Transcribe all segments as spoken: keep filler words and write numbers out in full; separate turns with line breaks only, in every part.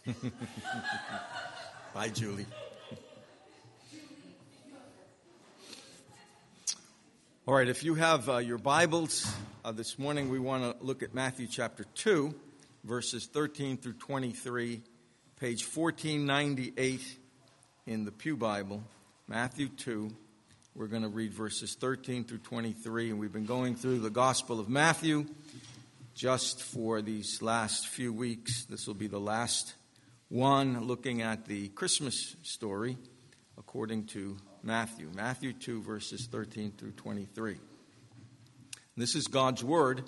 Bye, Julie. All right, if you have uh, your Bibles, uh, this morning we want to look at Matthew chapter two, verses thirteen through twenty-three, page fourteen ninety-eight in the Pew Bible. Matthew two, we're going to read verses thirteen through twenty-three, and we've been going through the Gospel of Matthew just for these last few weeks. This will be the last one, looking at the Christmas story according to Matthew. Matthew two, verses thirteen through twenty-three. This is God's word.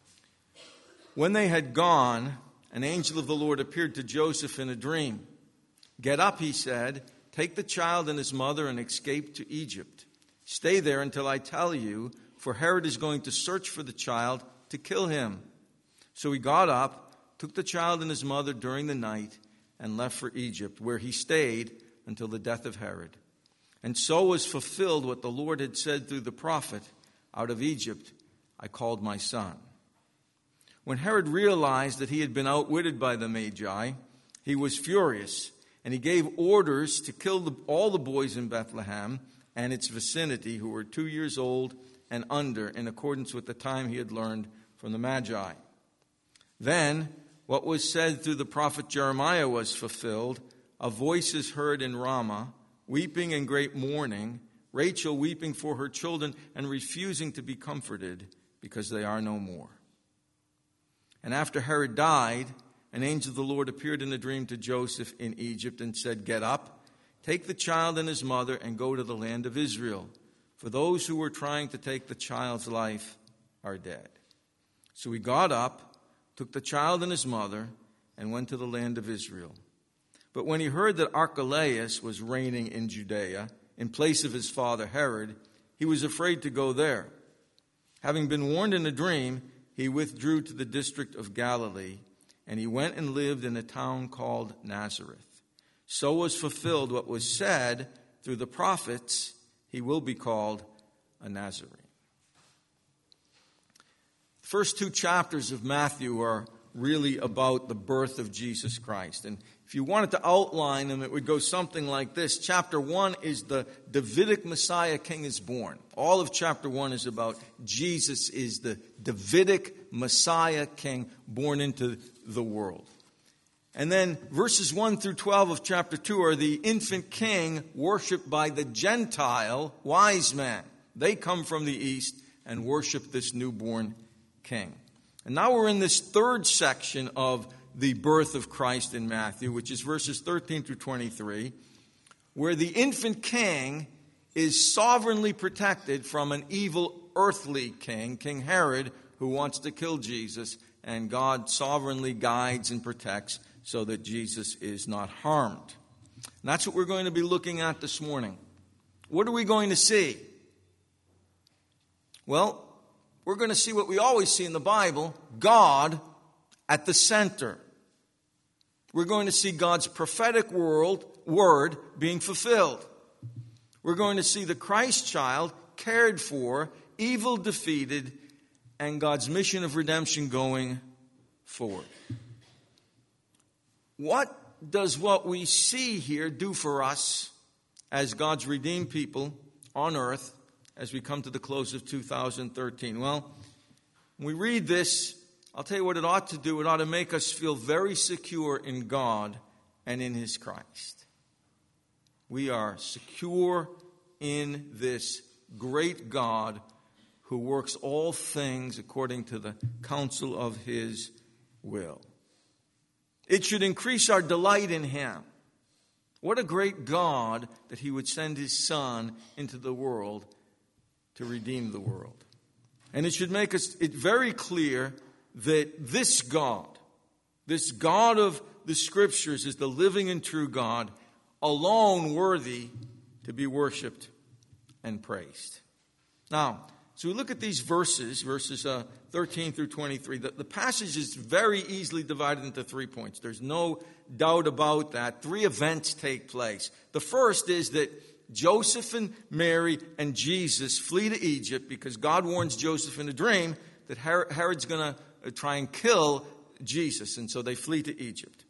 When they had gone, an angel of the Lord appeared to Joseph in a dream. "Get up," he said, "take the child and his mother and escape to Egypt. Stay there until I tell you, for Herod is going to search for the child to kill him." So he got up, took the child and his mother during the night, and left for Egypt, where he stayed until the death of Herod. And so was fulfilled what the Lord had said through the prophet, "Out of Egypt I called my son." When Herod realized that he had been outwitted by the Magi, he was furious, and he gave orders to kill the, all the boys in Bethlehem and its vicinity who were two years old and under, in accordance with the time he had learned from the Magi. Then what was said through the prophet Jeremiah was fulfilled. "A voice is heard in Ramah, weeping in great mourning, Rachel weeping for her children and refusing to be comforted because they are no more." And after Herod died, an angel of the Lord appeared in a dream to Joseph in Egypt and said, "Get up, take the child and his mother and go to the land of Israel, for those who were trying to take the child's life are dead." So he got up, took the child and his mother, and went to the land of Israel. But when he heard that Archelaus was reigning in Judea in place of his father Herod, he was afraid to go there. Having been warned in a dream, he withdrew to the district of Galilee, and he went and lived in a town called Nazareth. So was fulfilled what was said through the prophets, "He will be called a Nazarene." The first two chapters of Matthew are really about the birth of Jesus Christ. And if you wanted to outline them, it would go something like this. Chapter one is the Davidic Messiah King is born. All of chapter one is about Jesus is the Davidic Messiah King born into the world. And then verses one through twelve of chapter two are the infant king worshipped by the Gentile wise men. They come from the east and worship this newborn king. And now we're in this third section of the birth of Christ in Matthew, which is verses thirteen through twenty-three, where the infant king is sovereignly protected from an evil earthly king, King Herod, who wants to kill Jesus, and God sovereignly guides and protects so that Jesus is not harmed. And that's what we're going to be looking at this morning. What are we going to see? Well, we're going to see what we always see in the Bible, God at the center. We're going to see God's prophetic world, word being fulfilled. We're going to see the Christ child cared for, evil defeated, and God's mission of redemption going forward. What does what we see here do for us as God's redeemed people on earth as we come to the close of two thousand thirteen? Well, when we read this, I'll tell you what it ought to do. It ought to make us feel very secure in God and in His Christ. We are secure in this great God who works all things according to the counsel of His will. It should increase our delight in Him. What a great God that He would send His Son into the world to redeem the world. And it should make us it very clear that this God, this God of the Scriptures, is the living and true God, alone worthy to be worshipped and praised. Now, so we look at these verses, verses uh, thirteen through twenty-three. The, the passage is very easily divided into three points. There's no doubt about that. Three events take place. The first is that Joseph and Mary and Jesus flee to Egypt because God warns Joseph in a dream that Herod's going to try and kill Jesus, and so they flee to Egypt.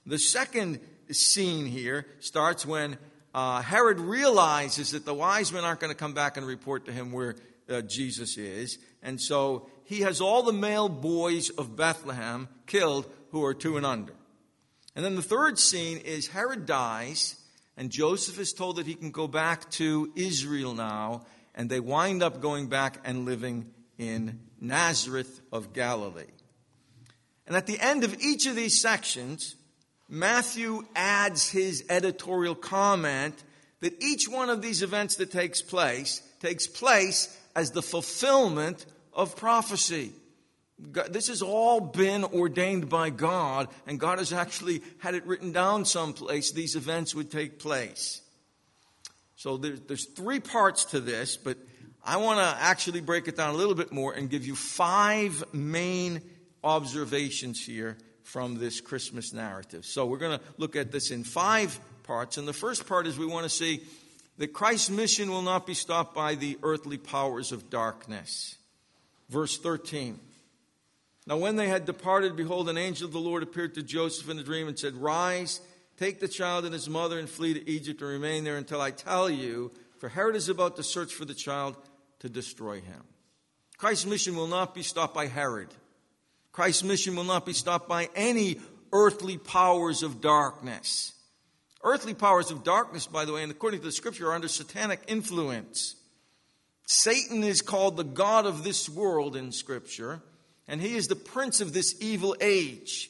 The second scene here starts when uh, Herod realizes that the wise men aren't going to come back and report to him where uh, Jesus is. And so he has all the male boys of Bethlehem killed who are two and under. And then the third scene is Herod dies, and Joseph is told that he can go back to Israel now, and they wind up going back and living in Nazareth of Galilee. And at the end of each of these sections, Matthew adds his editorial comment that each one of these events that takes place takes place as the fulfillment of prophecy. God, this has all been ordained by God, and God has actually had it written down someplace these events would take place. So there, there's three parts to this, but I want to actually break it down a little bit more and give you five main observations here from this Christmas narrative. So we're going to look at this in five parts, and the first part is we want to see that Christ's mission will not be stopped by the earthly powers of darkness. Verse thirteen. Now when they had departed, behold, an angel of the Lord appeared to Joseph in a dream and said, Rise, take the child and his mother and flee to Egypt and remain there until I tell you, for Herod is about to search for the child to destroy him. Christ's mission will not be stopped by Herod. Christ's mission will not be stopped by any earthly powers of darkness. Earthly powers of darkness, by the way, and according to the scripture, are under satanic influence. Satan is called the god of this world in scripture, and he is the prince of this evil age.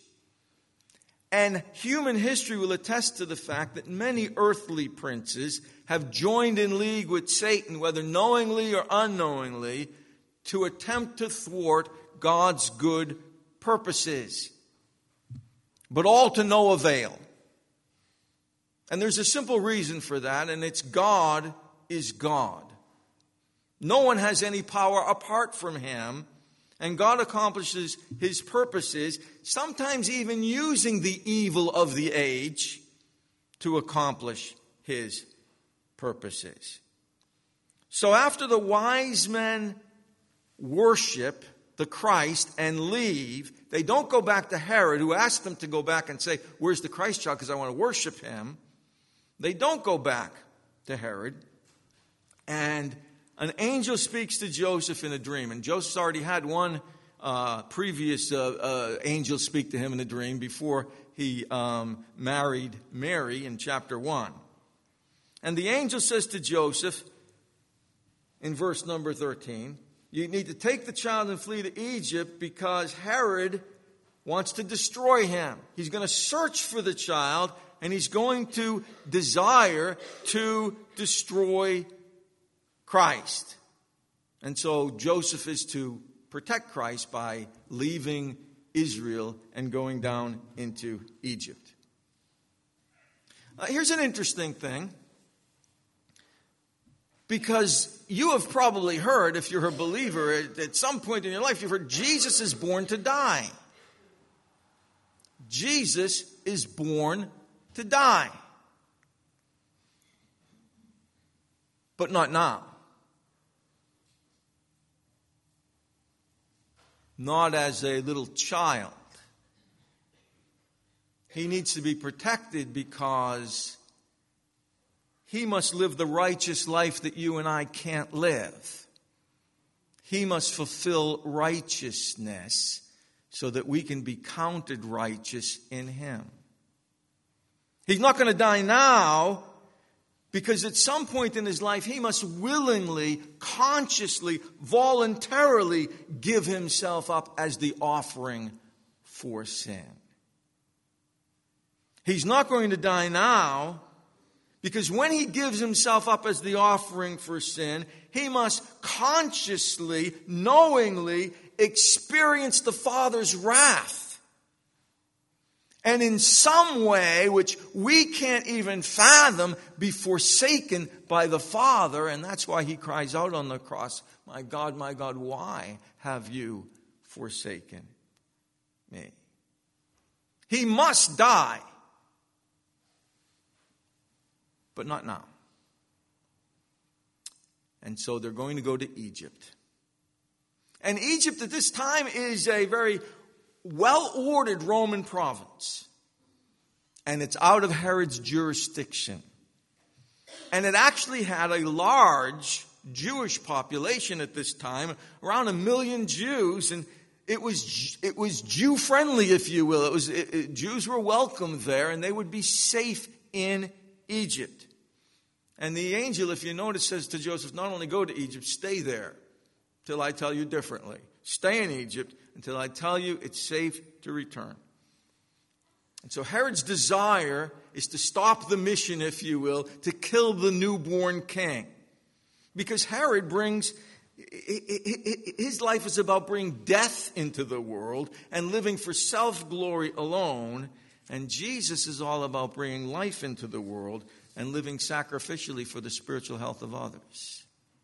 And human history will attest to the fact that many earthly princes have joined in league with Satan, whether knowingly or unknowingly, to attempt to thwart God's good purposes. But all to no avail. And there's a simple reason for that, and it's God is God. No one has any power apart from him. And God accomplishes his purposes, sometimes even using the evil of the age to accomplish his purposes. So after the wise men worship the Christ and leave, they don't go back to Herod, who asked them to go back and say, Where's the Christ child? Because I want to worship him. They don't go back to Herod. And an angel speaks to Joseph in a dream. And Joseph already had one uh, previous uh, uh, angel speak to him in a dream before he um, married Mary in chapter one. And the angel says to Joseph in verse number thirteen, you need to take the child and flee to Egypt because Herod wants to destroy him. He's going to search for the child, and he's going to desire to destroy Christ. And so Joseph is to protect Christ by leaving Israel and going down into Egypt. Uh, here's an interesting thing. Because you have probably heard, if you're a believer, at, at some point in your life, you've heard Jesus is born to die. Jesus is born to die. But not now. Not as a little child. He needs to be protected because he must live the righteous life that you and I can't live. He must fulfill righteousness so that we can be counted righteous in him. He's not going to die now because at some point in his life he must willingly, consciously, voluntarily give himself up as the offering for sin. He's not going to die now because when he gives himself up as the offering for sin, he must consciously, knowingly experience the Father's wrath. And in some way, which we can't even fathom, be forsaken by the Father. And that's why he cries out on the cross, my God, my God, why have you forsaken me? He must die. But not now. And so they're going to go to Egypt. And Egypt at this time is a very well-ordered Roman province. and it's out of Herod's jurisdiction. And it actually had a large Jewish population at this time, around a million Jews, and it was it was Jew-friendly, if you will. It was it, it, Jews were welcome there, and they would be safe in Egypt. And the angel, if you notice, says to Joseph, not only go to Egypt, stay there till I tell you differently. Stay in Egypt until I tell you it's safe to return. And so Herod's desire is to stop the mission, if you will, to kill the newborn king. Because Herod brings, his life is about bringing death into the world and living for self-glory alone. And Jesus is all about bringing life into the world and living sacrificially for the spiritual health of others.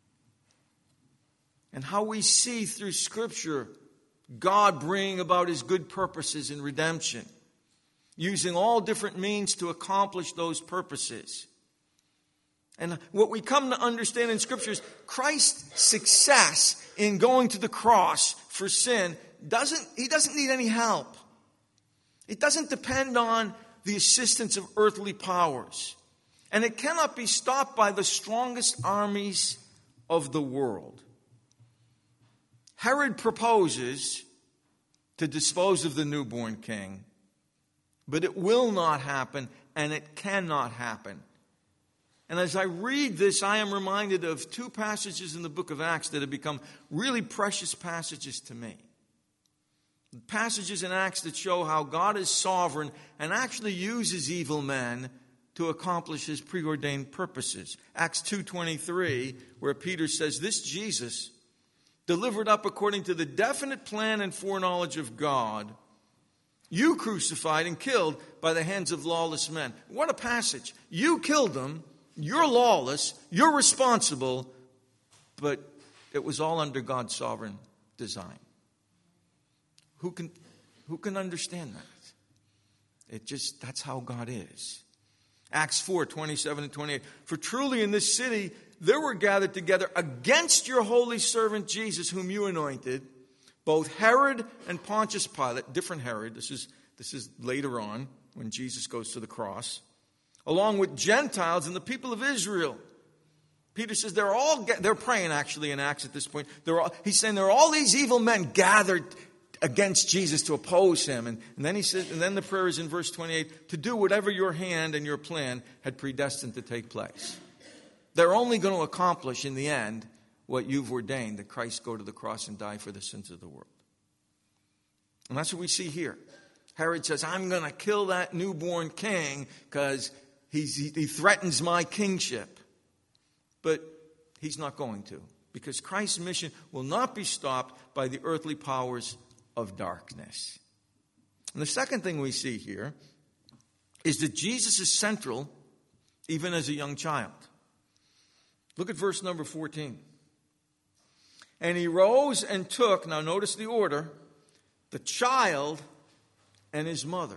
And how we see through Scripture God bringing about His good purposes in redemption, using all different means to accomplish those purposes. And what we come to understand in Scripture is Christ's success in going to the cross for sin doesn't, He doesn't need any help. It doesn't depend on the assistance of earthly powers. And it cannot be stopped by the strongest armies of the world. Herod proposes to dispose of the newborn king, but it will not happen, and it cannot happen. And as I read this, I am reminded of two passages in the book of Acts that have become really precious passages to me. Passages in Acts that show how God is sovereign and actually uses evil men to accomplish His preordained purposes. Acts two twenty-three, where Peter says, this Jesus, delivered up according to the definite plan and foreknowledge of God, you crucified and killed by the hands of lawless men. What a passage. You killed them. You're lawless. You're responsible. But it was all under God's sovereign design. Who can, who can understand that? It just, that's how God is. Acts four twenty-seven and twenty-eight. For truly in this city there were gathered together against your holy servant Jesus, whom you anointed, both Herod and Pontius Pilate, different Herod, this is, this is later on when Jesus goes to the cross, along with Gentiles and the people of Israel. Peter says they're all, they're praying actually in Acts at this point. They're all, he's saying there are all these evil men gathered against Jesus to oppose him. And, and then he says, and then the prayer is in verse twenty-eight, to do whatever your hand and your plan had predestined to take place. They're only going to accomplish in the end what you've ordained, that Christ go to the cross and die for the sins of the world. And that's what we see here. Herod says, I'm going to kill that newborn king because he's, he, he threatens my kingship. But he's not going to, because Christ's mission will not be stopped by the earthly powers of darkness. And the second thing we see here is that Jesus is central even as a young child. Look at verse number fourteen. And he rose and took, now notice the order, the child and his mother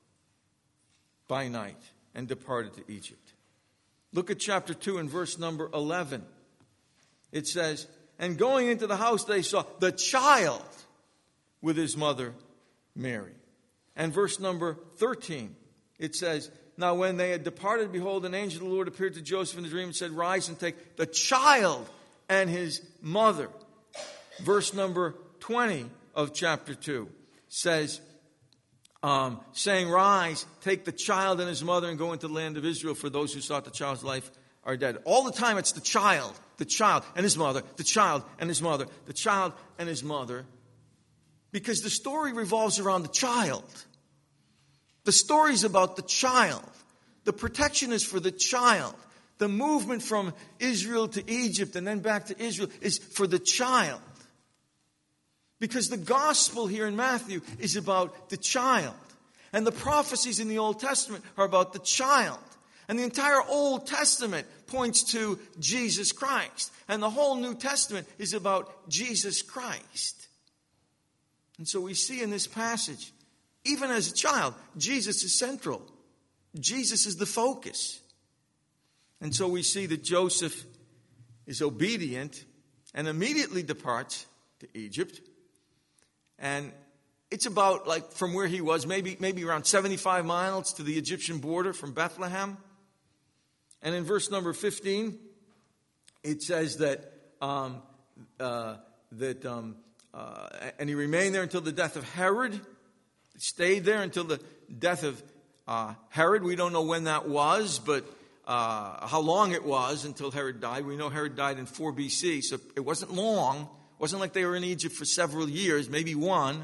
by night and departed to Egypt. Look at chapter two and verse number eleven. It says, and going into the house they saw the child with his mother Mary. And verse number thirteen, it says, now when they had departed, behold, an angel of the Lord appeared to Joseph in a dream and said, rise and take the child and his mother. Verse number twenty of chapter two says, um, saying, rise, take the child and his mother and go into the land of Israel, for those who sought the child's life are dead. All the time it's the child, the child and his mother, the child and his mother, the child and his mother. Because the story revolves around the child. The story's about the child. The protection is for the child. The movement from Israel to Egypt and then back to Israel is for the child. Because the gospel here in Matthew is about the child. And the prophecies in the Old Testament are about the child. And the entire Old Testament points to Jesus Christ. And the whole New Testament is about Jesus Christ. And so we see in this passage, even as a child, Jesus is central. Jesus is the focus. And so we see that Joseph is obedient and immediately departs to Egypt. And it's about like from where he was, maybe, maybe around seventy-five miles to the Egyptian border from Bethlehem. And in verse number fifteen, it says that, um, uh, that um, uh, and he remained there until the death of Herod. Stayed there until the death of uh, Herod. We don't know when that was, but uh, how long it was until Herod died. We know Herod died in four B C, so it wasn't long. It wasn't like they were in Egypt for several years, maybe one.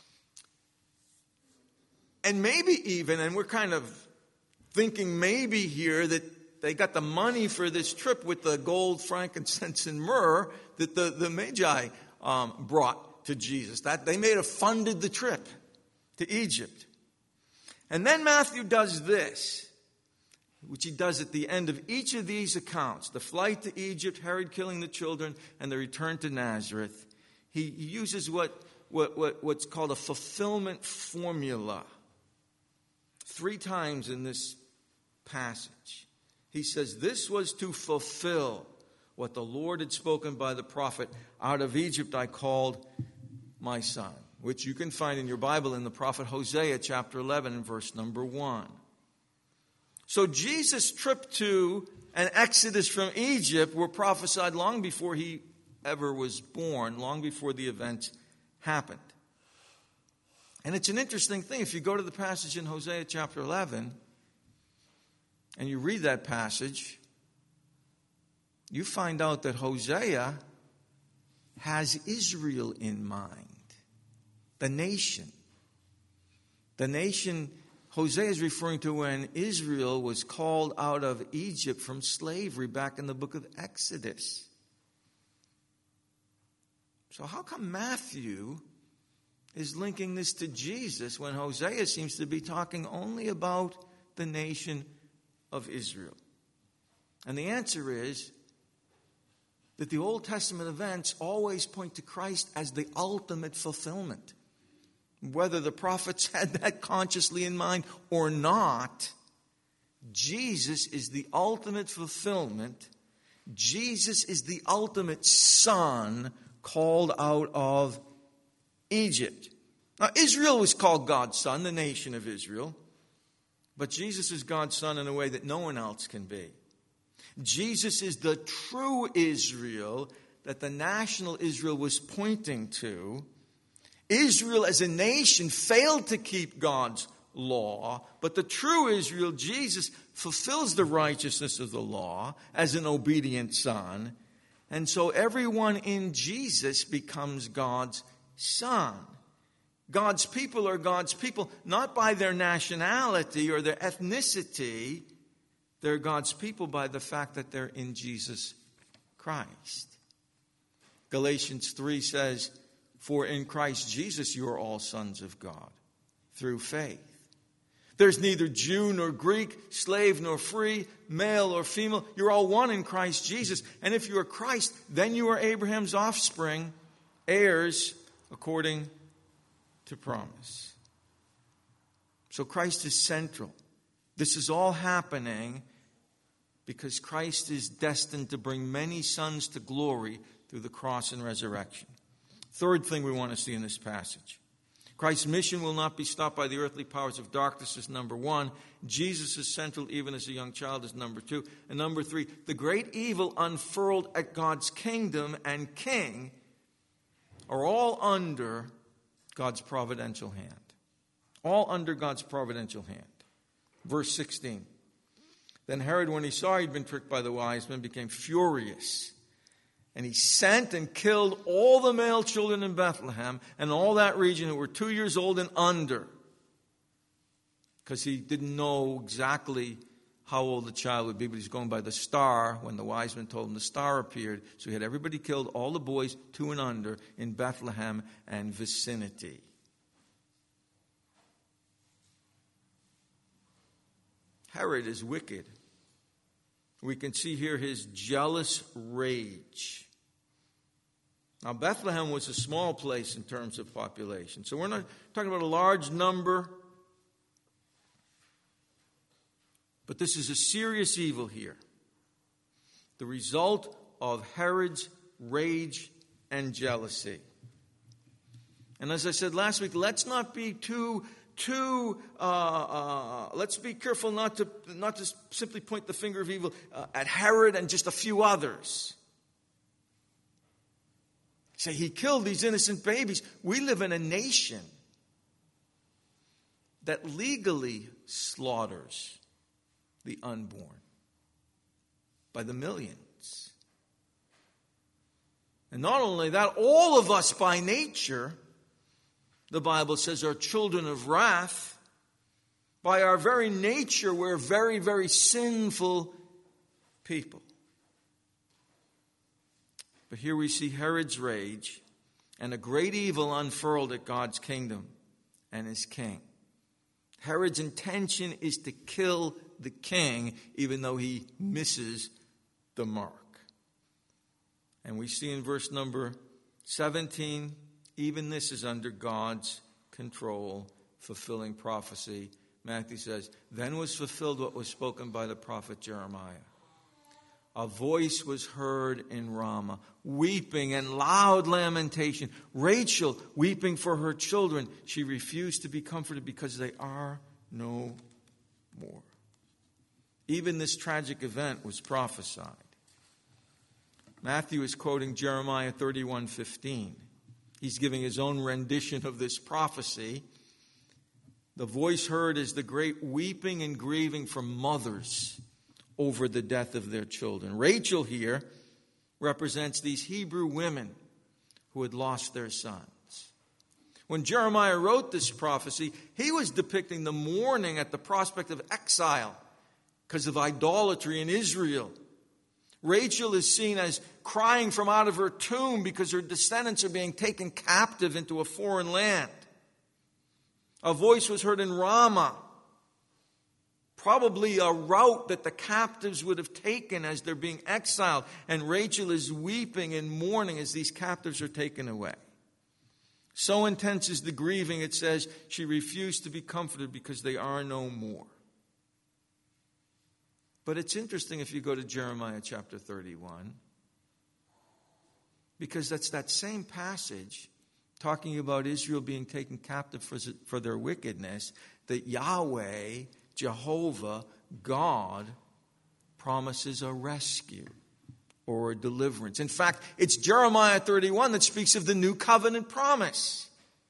And maybe even, and we're kind of thinking maybe here that they got the money for this trip with the gold, frankincense, and myrrh that the, the Magi um, brought to Jesus. That they may have funded the trip to Egypt. And then Matthew does this, which he does at the end of each of these accounts. The flight to Egypt, Herod killing the children, and the return to Nazareth. He, he uses what, what, what what's called a fulfillment formula. Three times in this passage. He says, this was to fulfill what the Lord had spoken by the prophet, out of Egypt I called my son, which you can find in your Bible in the prophet Hosea chapter eleven and verse number one. So Jesus' trip to and exodus from Egypt were prophesied long before he ever was born, long before the event happened. And it's an interesting thing. If you go to the passage in Hosea chapter eleven and you read that passage, you find out that Hosea has Israel in mind. The nation. The nation Hosea is referring to when Israel was called out of Egypt from slavery back in the book of Exodus. So how come Matthew is linking this to Jesus when Hosea seems to be talking only about the nation of Israel? And the answer is that the Old Testament events always point to Christ as the ultimate fulfillment. Whether the prophets had that consciously in mind or not, Jesus is the ultimate fulfillment. Jesus is the ultimate son called out of Egypt. Now, Israel was called God's son, the nation of Israel. But Jesus is God's son in a way that no one else can be. Jesus is the true Israel that the national Israel was pointing to. Israel as a nation failed to keep God's law, but the true Israel, Jesus, fulfills the righteousness of the law as an obedient son. And so everyone in Jesus becomes God's son. God's people are God's people, not by their nationality or their ethnicity. They're God's people by the fact that they're in Jesus Christ. Galatians three says, for in Christ Jesus you are all sons of God through faith. There's neither Jew nor Greek, slave nor free, male or female. You're all one in Christ Jesus. And if you are Christ, then you are Abraham's offspring, heirs according to promise. So Christ is central. This is all happening because Christ is destined to bring many sons to glory through the cross and resurrection. Third thing we want to see in this passage. Christ's mission will not be stopped by the earthly powers of darkness is number one. Jesus is central even as a young child is number two. And number three, the great evil unfurled at God's kingdom and king are all under God's providential hand. All under God's providential hand. Verse sixteen. Then Herod, when he saw he'd been tricked by the wise men, became furious. And he sent and killed all the male children in Bethlehem and all that region who were two years old and under. Because he didn't know exactly how old the child would be, but he's going by the star when the wise men told him the star appeared. So he had everybody killed, all the boys two and under in Bethlehem and vicinity. Herod is wicked. We can see here his jealous rage. Now, Bethlehem was a small place in terms of population. So we're not talking about a large number. But this is a serious evil here. The result of Herod's rage and jealousy. And as I said last week, let's not be too, too, uh, uh, let's be careful not to, not to simply point the finger of evil uh, at Herod and just a few others. Say, he killed these innocent babies. We live in a nation that legally slaughters the unborn by the millions. And not only that, all of us by nature, the Bible says, are children of wrath. By our very nature, we're very, very sinful people. But here we see Herod's rage and a great evil unfurled at God's kingdom and his king. Herod's intention is to kill the king, even though he misses the mark. And we see in verse number seventeen, even this is under God's control, fulfilling prophecy. Matthew says, then was fulfilled what was spoken by the prophet Jeremiah. A voice was heard in Ramah, weeping and loud lamentation. Rachel weeping for her children. She refused to be comforted because they are no more. Even this tragic event was prophesied. Matthew is quoting Jeremiah thirty-one fifteen. He's giving his own rendition of this prophecy. The voice heard is the great weeping and grieving from mothers over the death of their children. Rachel here represents these Hebrew women who had lost their sons. When Jeremiah wrote this prophecy, he was depicting the mourning at the prospect of exile because of idolatry in Israel. Rachel is seen as crying from out of her tomb because her descendants are being taken captive into a foreign land. A voice was heard in Ramah, probably a route that the captives would have taken as they're being exiled. And Rachel is weeping and mourning as these captives are taken away. So intense is the grieving, it says, she refused to be comforted because they are no more. But it's interesting if you go to Jeremiah chapter thirty-one, because that's that same passage talking about Israel being taken captive for, for their wickedness, that Yahweh, Jehovah, God, promises a rescue or a deliverance. In fact, it's Jeremiah thirty-one that speaks of the new covenant promise.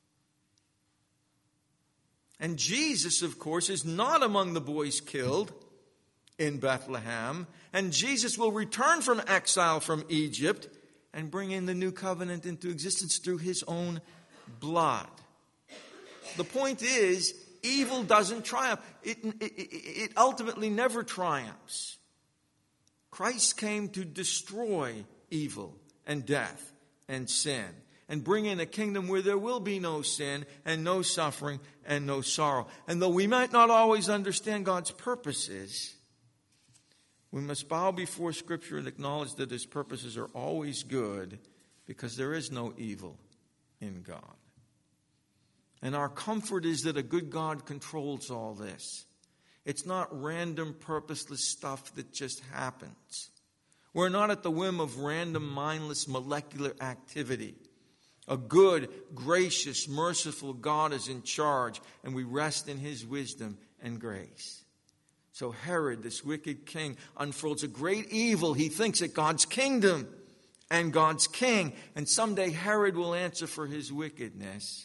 And Jesus, of course, is not among the boys killed in Bethlehem. And Jesus will return from exile from Egypt and bring in the new covenant into existence through his own blood. The point is, evil doesn't triumph. It, it, it ultimately never triumphs. Christ came to destroy evil and death and sin and bring in a kingdom where there will be no sin and no suffering and no sorrow. And though we might not always understand God's purposes, we must bow before Scripture and acknowledge that his purposes are always good because there is no evil in God. And our comfort is that a good God controls all this. It's not random, purposeless stuff that just happens. We're not at the whim of random, mindless, molecular activity. A good, gracious, merciful God is in charge, and we rest in his wisdom and grace. So Herod, this wicked king, unfurls a great evil. He thinks at God's kingdom and God's king. And someday Herod will answer for his wickedness.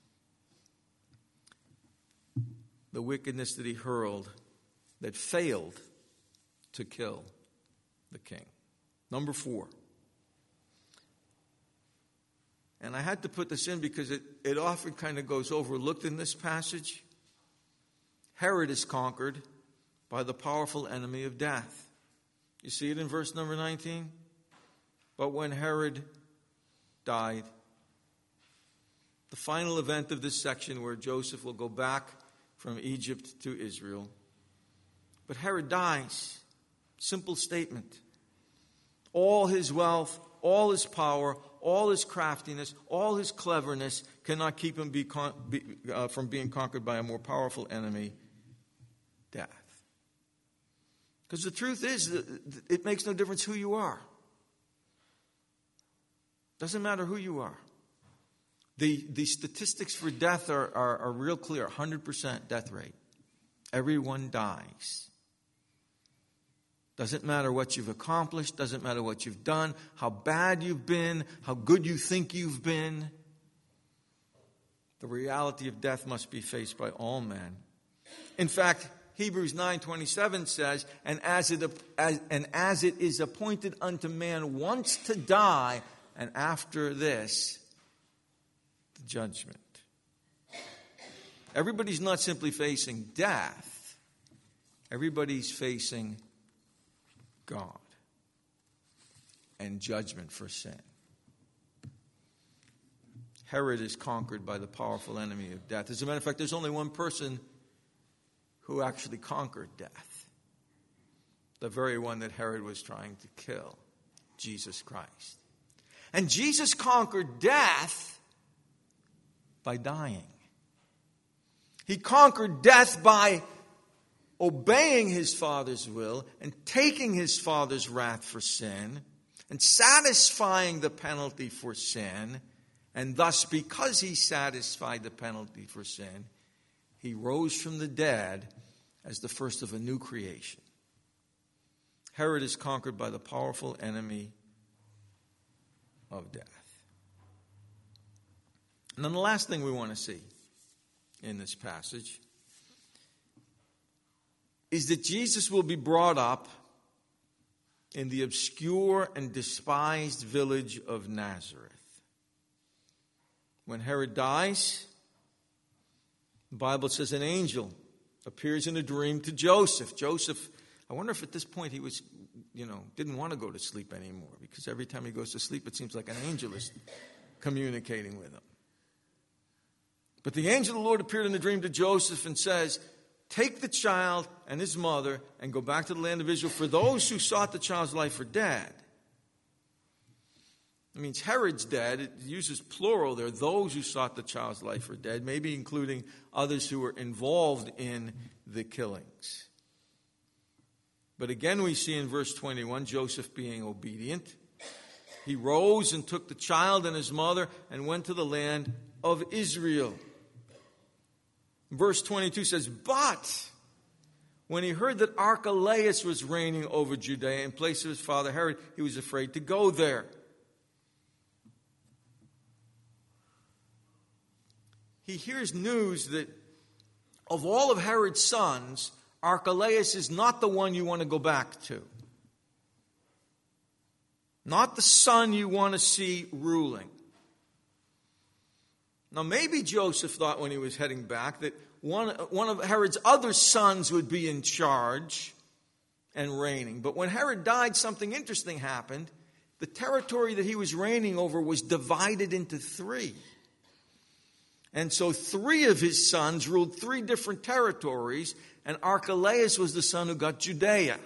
The wickedness that he hurled that failed to kill the king. Number four. And I had to put this in because it, it often kind of goes overlooked in this passage. Herod is conquered by the powerful enemy of death. You see it in verse number nineteen? But when Herod died, the final event of this section where Joseph will go back from Egypt to Israel. But Herod dies. Simple statement. All his wealth, all his power, all his craftiness, all his cleverness cannot keep him be con- be, uh, from being conquered by a more powerful enemy, death. Because the truth is that it makes no difference who you are. Doesn't matter who you are. The, the statistics for death are, are, are real clear, one hundred percent death rate. Everyone dies. Doesn't matter what you've accomplished, doesn't matter what you've done, how bad you've been, how good you think you've been. The reality of death must be faced by all men. In fact, Hebrews nine twenty-seven says, and as it as, and as it is appointed unto man once to die, and after this, the judgment. Everybody's not simply facing death. Everybody's facing God and judgment for sin. Herod is conquered by the powerful enemy of death. As a matter of fact, there's only one person who actually conquered death. The very one that Herod was trying to kill, Jesus Christ. And Jesus conquered death by dying. He conquered death by obeying his Father's will and taking his Father's wrath for sin and satisfying the penalty for sin. And thus, because he satisfied the penalty for sin, he rose from the dead as the first of a new creation. Herod is conquered by the powerful enemy of death. And then the last thing we want to see in this passage is that Jesus will be brought up in the obscure and despised village of Nazareth. When Herod dies, the Bible says an angel appears in a dream to Joseph. Joseph, I wonder if at this point he was, you know, didn't want to go to sleep anymore, because every time he goes to sleep, it seems like an angel is communicating with him. But the angel of the Lord appeared in the dream to Joseph and says, take the child and his mother and go back to the land of Israel, for those who sought the child's life are dead. It means Herod's dead. It uses plural there. Those who sought the child's life are dead, maybe including others who were involved in the killings. But again, we see in verse twenty-one, Joseph being obedient. He rose and took the child and his mother and went to the land of Israel. Verse twenty-two says, but when he heard that Archelaus was reigning over Judea in place of his father Herod, he was afraid to go there. He hears news that of all of Herod's sons, Archelaus is not the one you want to go back to. Not the son you want to see ruling. Now, maybe Joseph thought when he was heading back that one, one of Herod's other sons would be in charge and reigning. But when Herod died, something interesting happened. The territory that he was reigning over was divided into three. And so three of his sons ruled three different territories, and Archelaus was the son who got Judea.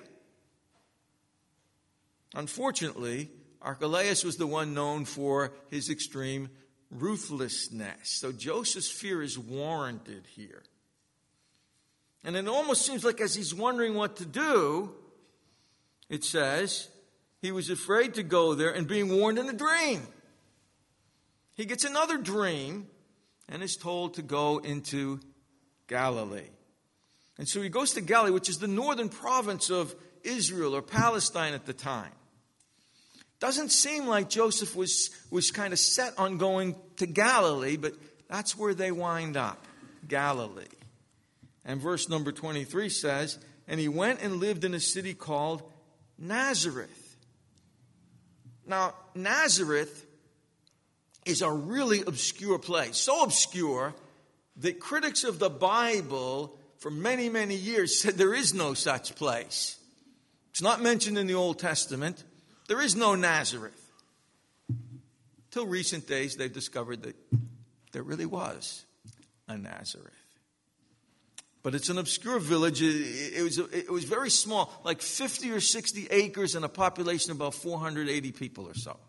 Unfortunately, Archelaus was the one known for his extreme ruthlessness. So Joseph's fear is warranted here. And it almost seems like as he's wondering what to do, it says, he was afraid to go there and being warned in a dream. He gets another dream and is told to go into Galilee. And so he goes to Galilee, which is the northern province of Israel or Palestine at the time. Doesn't seem like Joseph was, was kind of set on going to Galilee, but that's where they wind up, Galilee. And verse number twenty-three says, and he went and lived in a city called Nazareth. Now, Nazareth is a really obscure place. So obscure that critics of the Bible for many, many years said there is no such place. It's not mentioned in the Old Testament. There is no Nazareth. Till recent days, they've discovered that there really was a Nazareth. But it's an obscure village. It, it, was, it was very small, like fifty or sixty acres and a population of about four hundred eighty people or so.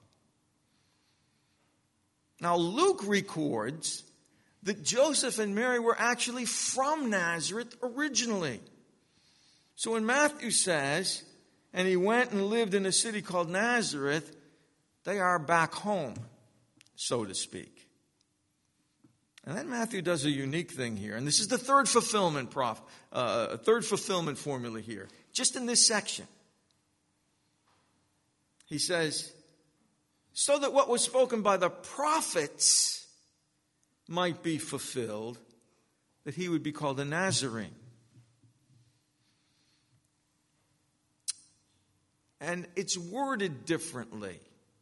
Now, Luke records that Joseph and Mary were actually from Nazareth originally. So when Matthew says, and he went and lived in a city called Nazareth, they are back home, so to speak. And then Matthew does a unique thing here. And this is the third fulfillment prof, uh, third fulfillment formula here. Just in this section. He says, so that what was spoken by the prophets might be fulfilled, that he would be called a Nazarene. And it's worded differently.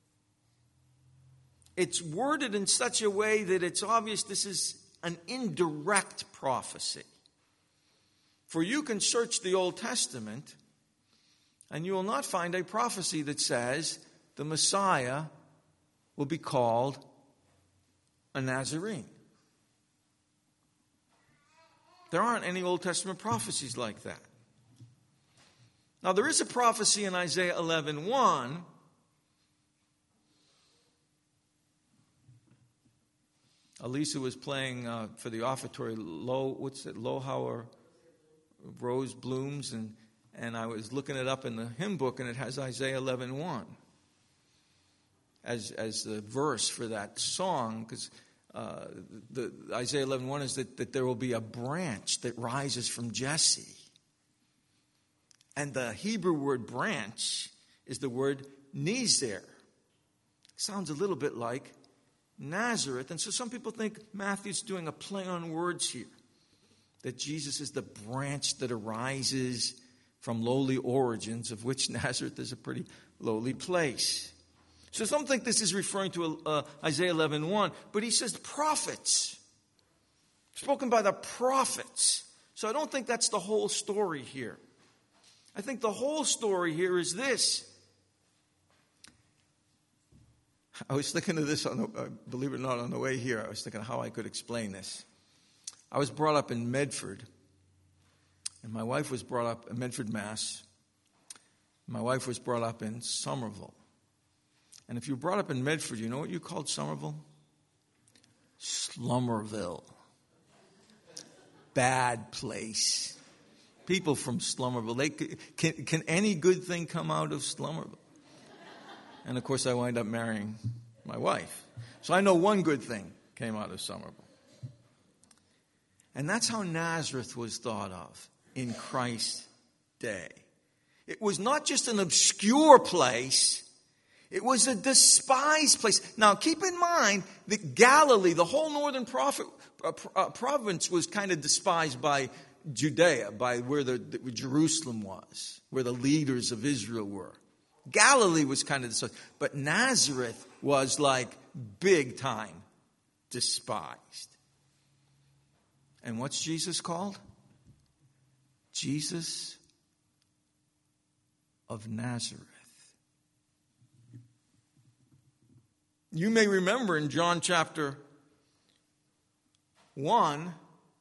It's worded in such a way that it's obvious this is an indirect prophecy. For you can search the Old Testament, and you will not find a prophecy that says the Messiah will be called a Nazarene. There aren't any Old Testament prophecies like that. Now, there is a prophecy in Isaiah eleven one. Elisa was playing uh, for the offertory, low, what's it, Lohauer Rose Blooms, and, and I was looking it up in the hymn book, and it has Isaiah eleven one as as the verse for that song, because uh, the, the Isaiah eleven one is that, that there will be a branch that rises from Jesse. And the Hebrew word branch is the word Nezer. Sounds a little bit like Nazareth. And so some people think Matthew's doing a play on words here. That Jesus is the branch that arises from lowly origins, of which Nazareth is a pretty lowly place. So some think this is referring to uh, Isaiah eleven one. But he says prophets. Spoken by the prophets. So I don't think that's the whole story here. I think the whole story here is this. I was thinking of this, on the, uh, believe it or not, on the way here. I was thinking of how I could explain this. I was brought up in Medford, and my wife was brought up in Medford, Mass. My wife was brought up in Somerville. And if you were brought up in Medford, you know what you called Somerville? Slummerville. Bad place. People from Slummerville, they, can, can any good thing come out of Slummerville? And of course, I wind up marrying my wife. So I know one good thing came out of Somerville. And that's how Nazareth was thought of in Christ's day. It was not just an obscure place. It was a despised place. Now, keep in mind that Galilee, the whole northern prophet, uh, uh, province, was kind of despised by Judea, by where the, the Jerusalem was, where the leaders of Israel were. Galilee was kind of despised, but Nazareth was like big time despised. And what's Jesus called? Jesus of Nazareth. You may remember in John chapter one,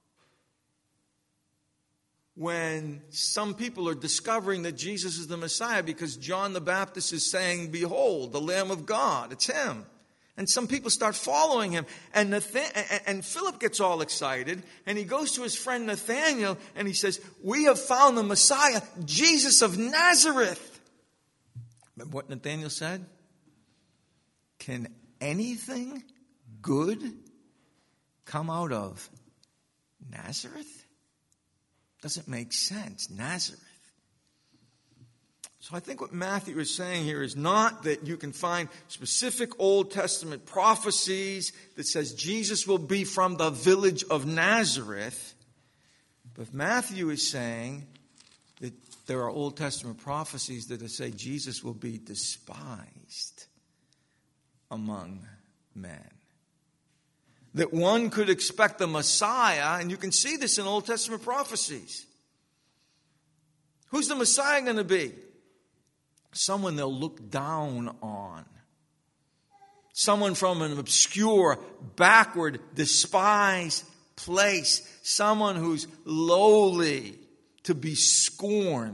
when some people are discovering that Jesus is the Messiah because John the Baptist is saying, behold, the Lamb of God, it's him. And some people start following him. And, Nathan- and Philip gets all excited, and he goes to his friend Nathanael, and he says, we have found the Messiah, Jesus of Nazareth. Remember what Nathanael said? Can anything good come out of Nazareth? Doesn't make sense. Nazareth. So I think what Matthew is saying here is not that you can find specific Old Testament prophecies that says Jesus will be from the village of Nazareth. But Matthew is saying that there are Old Testament prophecies that say Jesus will be despised among men. That one could expect the Messiah, and you can see this in Old Testament prophecies. Who's the Messiah going to be? Someone they'll look down on. Someone from an obscure, backward, despised place. Someone who's lowly, to be scorned.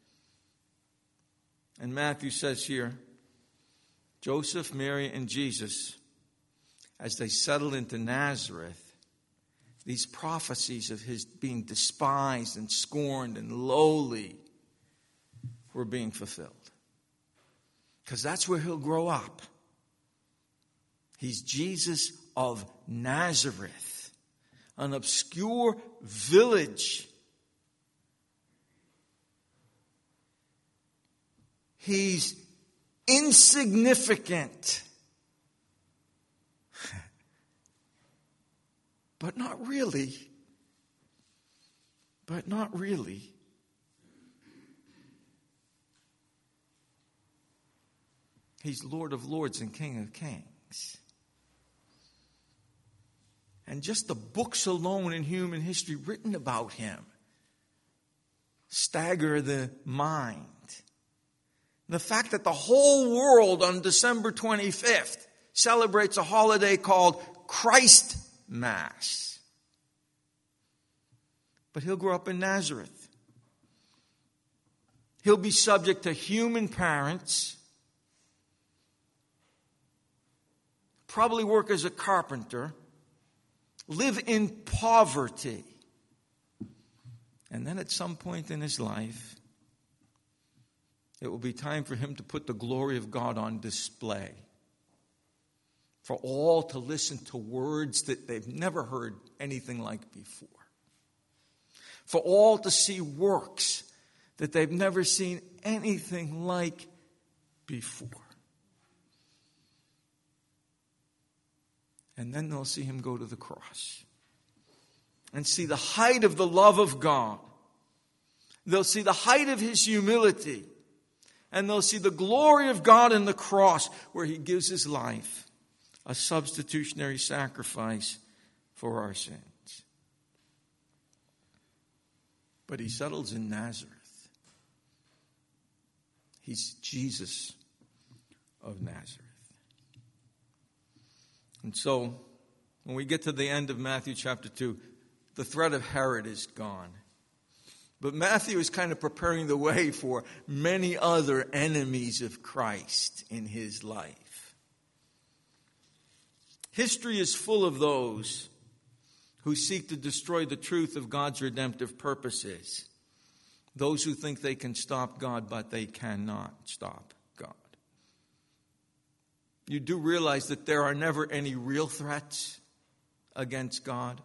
And Matthew says here, Joseph, Mary, and Jesus, as they settled into Nazareth, these prophecies of his being despised and scorned and lowly were being fulfilled. Because that's where he'll grow up. He's Jesus of Nazareth. an obscure village. He's insignificant. But not really. But not really. He's Lord of Lords and King of Kings. And just the books alone in human history written about him stagger the mind. The fact that the whole world on December twenty-fifth celebrates a holiday called Christ Mass. But he'll grow up in Nazareth. He'll be subject to human parents. Probably work as a carpenter. Live in poverty. And then at some point in his life, it will be time for him to put the glory of God on display. For all to listen to words that they've never heard anything like before. For all to see works that they've never seen anything like before. And then they'll see him go to the cross. And see the height of the love of God. They'll see the height of his humility. And they'll see the glory of God in the cross, where he gives his life, a substitutionary sacrifice for our sins. But he settles in Nazareth. He's Jesus of Nazareth. And so, when we get to the end of Matthew chapter two, the threat of Herod is gone. But Matthew is kind of preparing the way for many other enemies of Christ in his life. History is full of those who seek to destroy the truth of God's redemptive purposes. Those who think they can stop God, but they cannot stop God. You do realize that there are never any real threats against God.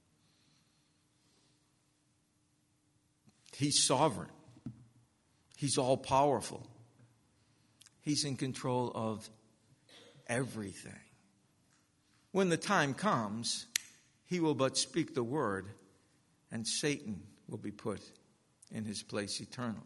He's sovereign. He's all-powerful. He's in control of everything. When the time comes, he will but speak the word, and Satan will be put in his place eternally.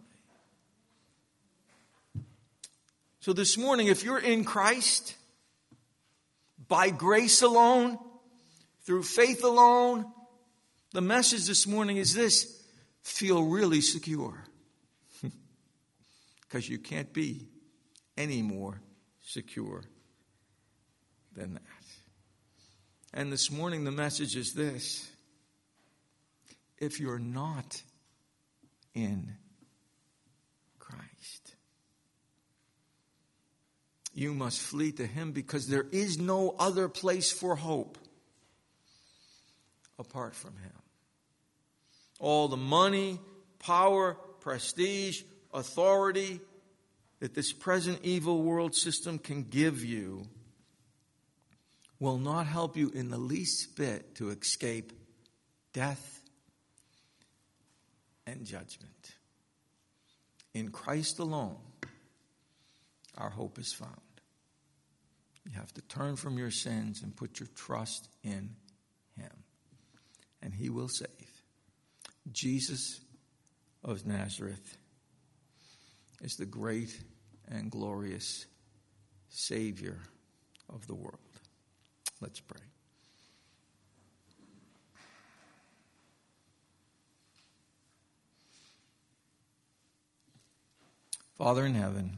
So this morning, if you're in Christ, by grace alone, through faith alone, the message this morning is this: feel really secure. Because you can't be any more secure than that. And this morning the message is this: if you're not in Christ, you must flee to him, because there is no other place for hope apart from him. All the money, power, prestige, authority that this present evil world system can give you will not help you in the least bit to escape death and judgment. In Christ alone, our hope is found. You have to turn from your sins and put your trust in him, and he will save. Jesus of Nazareth is the great and glorious Savior of the world. Let's pray. Father in heaven,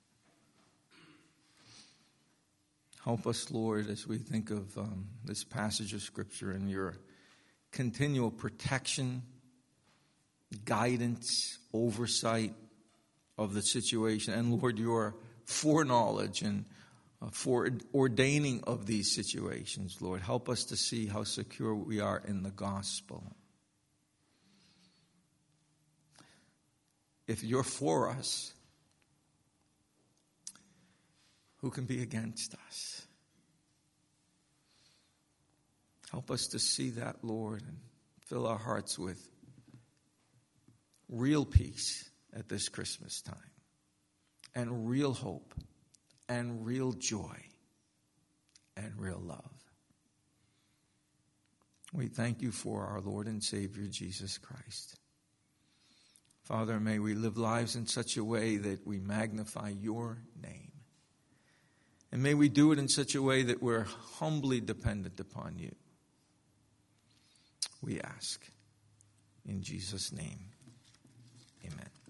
help us, Lord, as we think of um, this passage of Scripture and your continual protection, guidance, oversight of the situation, and Lord, your foreknowledge and uh, foreordaining of these situations. Lord, help us to see how secure we are in the gospel. If you're for us, who can be against us? Help us to see that, Lord, and fill our hearts with real peace at this Christmas time, and real hope, and real joy, and real love. We thank you for our Lord and Savior, Jesus Christ. Father, may we live lives in such a way that we magnify your name. And may we do it in such a way that we're humbly dependent upon you. We ask in Jesus' name, amen.